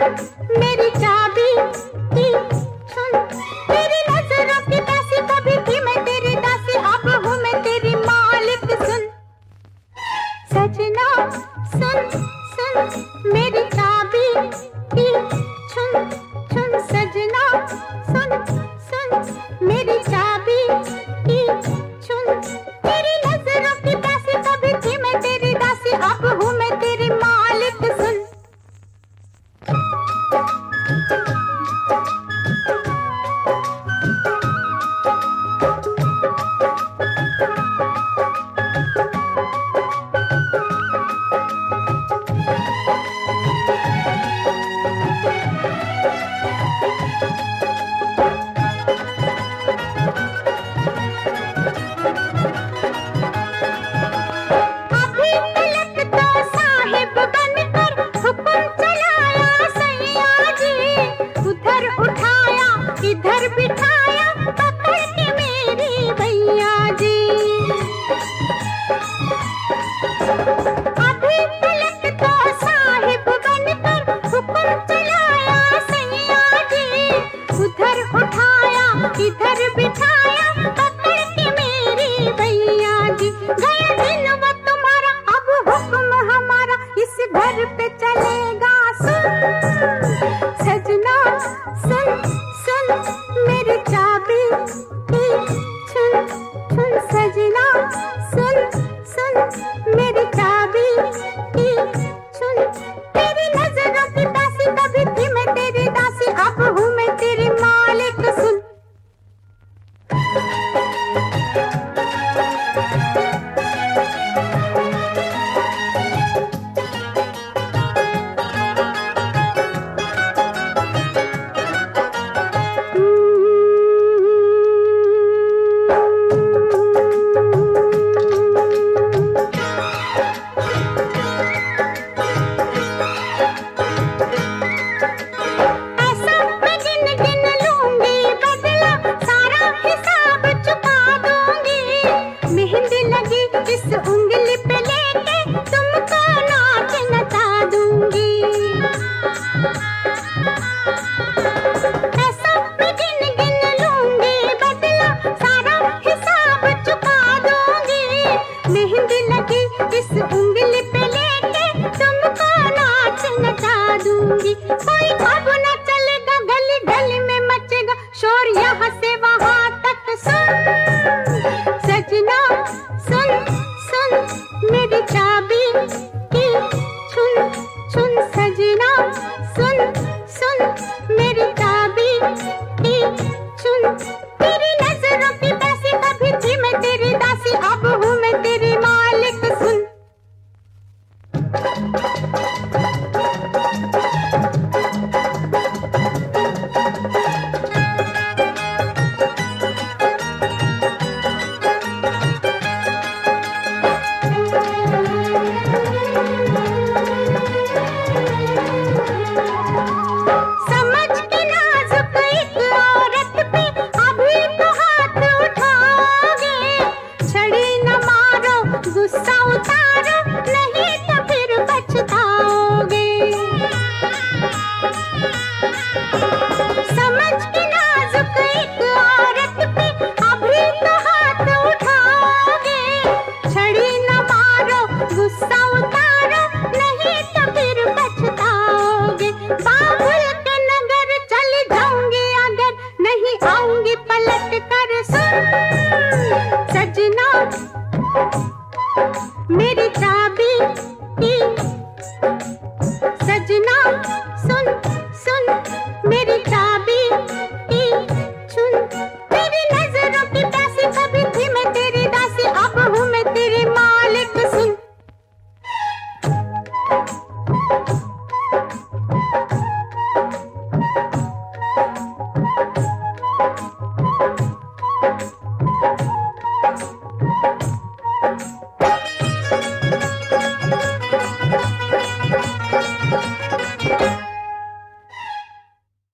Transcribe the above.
मेरी चाबी की सुन, तेरी नजरों की दासी, कभी थी मैं तेरी दासी, अब हूँ मैं तेरी मालिक। सुन सजना सुन सुन, मेरी चाबी की सुन सुन, सजना सुन सुन, मेरी चाबी की सुन, तेरी नजरों की दासी, कभी थी मैं तेरी दासी, अब हूँ मैं तेरी मालिक। सुन इधर बिठाया पकड़ के मेरी भैया जी, अभी तलक तो साहिब बनकर हुक्म चलाया सैया जी, उधर उठाया इधर बिठाया पकड़ के मेरी भैया जी। गया दिन वो तुम्हारा, अब हुक्म हमारा, इस घर पे चलेगा। सुन सजना सुन सुन, मेरी चाबी की सुन सुन, सजना सुन सुन, मेरी चाबी की सुन, तेरी नजरों की दासी, कभी थी मैं तेरी दासी, अब हूँ मैं तेरी मालिक। सुन इस उंगली पे लेके तुमको नाच नचा दूंगी, ऐसा मैं गिन गिन लूंगी बदला, सारा हिसाब चुका दूंगी। मेहंदी लगी इस उंगली पे लेके तुमको नाच नचा दूंगी। कोई अब न चलेगा, गली गली में मचेगा शोर, यहाँ से वहाँ तक। सुन सजना सुन सुन, मेरी चाबी की सुन सुन, सजना सुन सुन, मेरी चाबी की सुन, तेरी नजरों की दासी, कभी थी मैं तेरी दासी, अब हूँ मैं तेरी मालिक। सुन गुस्सा उतारो, नहीं तो फिर पछताओगे। समझ के नाजुक एक औरत पे अभी तो हाथ उठाओगे। छड़ी न मारो, गुस्सा उतारो, नहीं तो फिर पछताओगे। बाबुल के नगर चली जाऊंगी अगर, नहीं आऊंगी पलट कर। सुन सजना मेरी चाबी की, सजना